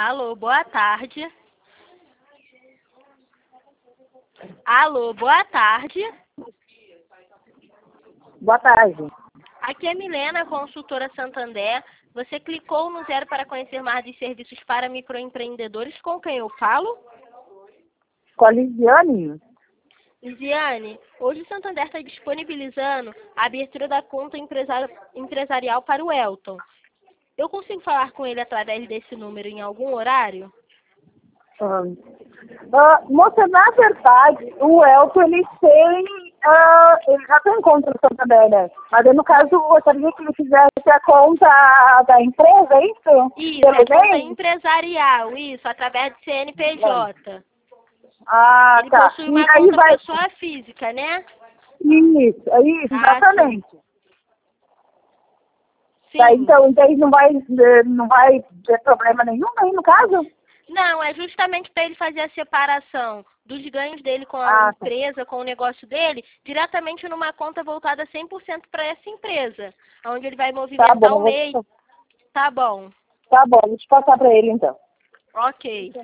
Alô, boa tarde. Alô, boa tarde. Boa tarde. Aqui é Milena, consultora Santander. Você clicou no 0 para conhecer mais dos serviços para microempreendedores. Com quem eu falo? Com a Lisiane? Lisiane, hoje o Santander está disponibilizando a abertura da conta empresarial para o Elton. Eu consigo falar com ele através desse número em algum horário? Moça, na verdade, o Elton, ele já tem conta no Santander, né? Mas no caso, eu gostaria que ele fizesse a conta da empresa, é isso? Isso, a conta empresarial, isso, através do CNPJ. Ele Tá. possui uma conta pessoa física, né? Isso, exatamente. Sim. Tá, então ele não vai ter problema nenhum aí, no caso? Não, é justamente para ele fazer a separação dos ganhos dele com a empresa, com o negócio dele, diretamente numa conta voltada 100% para essa empresa, onde ele vai movimentar o mês. Tá bom. Tá bom, deixa eu passar para ele então. Ok.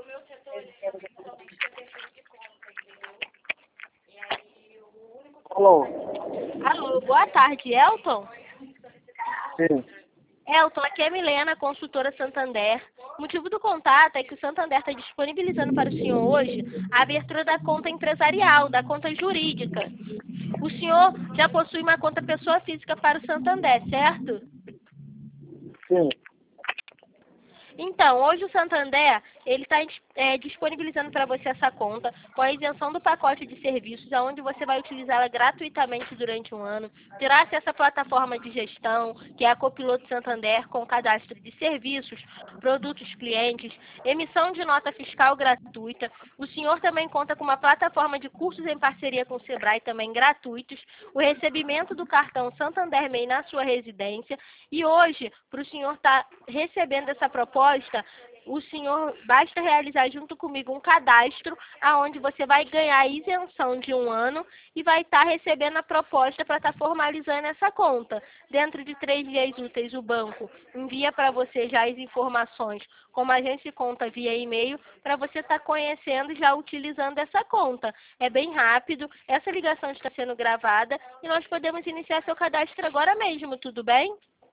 Alô? Alô, boa tarde, Elton? Sim. Elton, aqui é Milena, consultora Santander. O motivo do contato é que o Santander está disponibilizando para o senhor hoje a abertura da conta empresarial, da conta jurídica. O senhor já possui uma conta pessoa física para o Santander, certo? Sim. Então, hoje o Santander ele está disponibilizando para você essa conta com a isenção do pacote de serviços, onde você vai utilizá-la gratuitamente durante um ano. Terá acesso à plataforma de gestão, que é a Copiloto Santander, com cadastro de serviços, produtos clientes, emissão de nota fiscal gratuita. O senhor também conta com uma plataforma de cursos em parceria com o Sebrae, também gratuitos, o recebimento do cartão Santander MEI na sua residência. E hoje, para o senhor estar recebendo essa proposta, o senhor basta realizar junto comigo um cadastro, aonde você vai ganhar a isenção de um ano e vai estar recebendo a proposta para estar formalizando essa conta. Dentro de 3 dias úteis, o banco envia para você já as informações, como agente de conta via e-mail, para você estar conhecendo e já utilizando essa conta. É bem rápido, essa ligação está sendo gravada e nós podemos iniciar seu cadastro agora mesmo, tudo bem?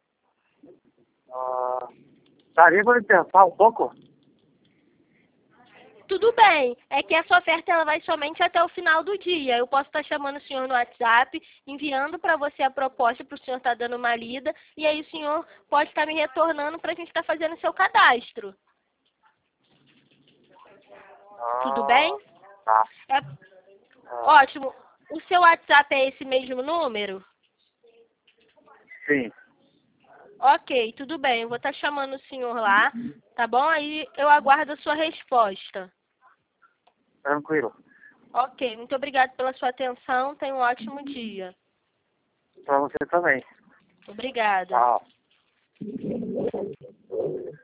Daria para pensar um pouco? Tudo bem, é que essa oferta ela vai somente até o final do dia. Eu posso estar chamando o senhor no WhatsApp, enviando para você a proposta para o senhor estar dando uma lida, e aí o senhor pode estar me retornando para a gente estar fazendo o seu cadastro. Tudo bem? Tá. Ótimo. O seu WhatsApp é esse mesmo número? Sim. Ok, tudo bem. Eu vou estar chamando o senhor lá, tá bom? Aí eu aguardo a sua resposta. Tranquilo. Ok, muito obrigada pela sua atenção. Tenha um ótimo dia. Para você também. Obrigada. Tchau.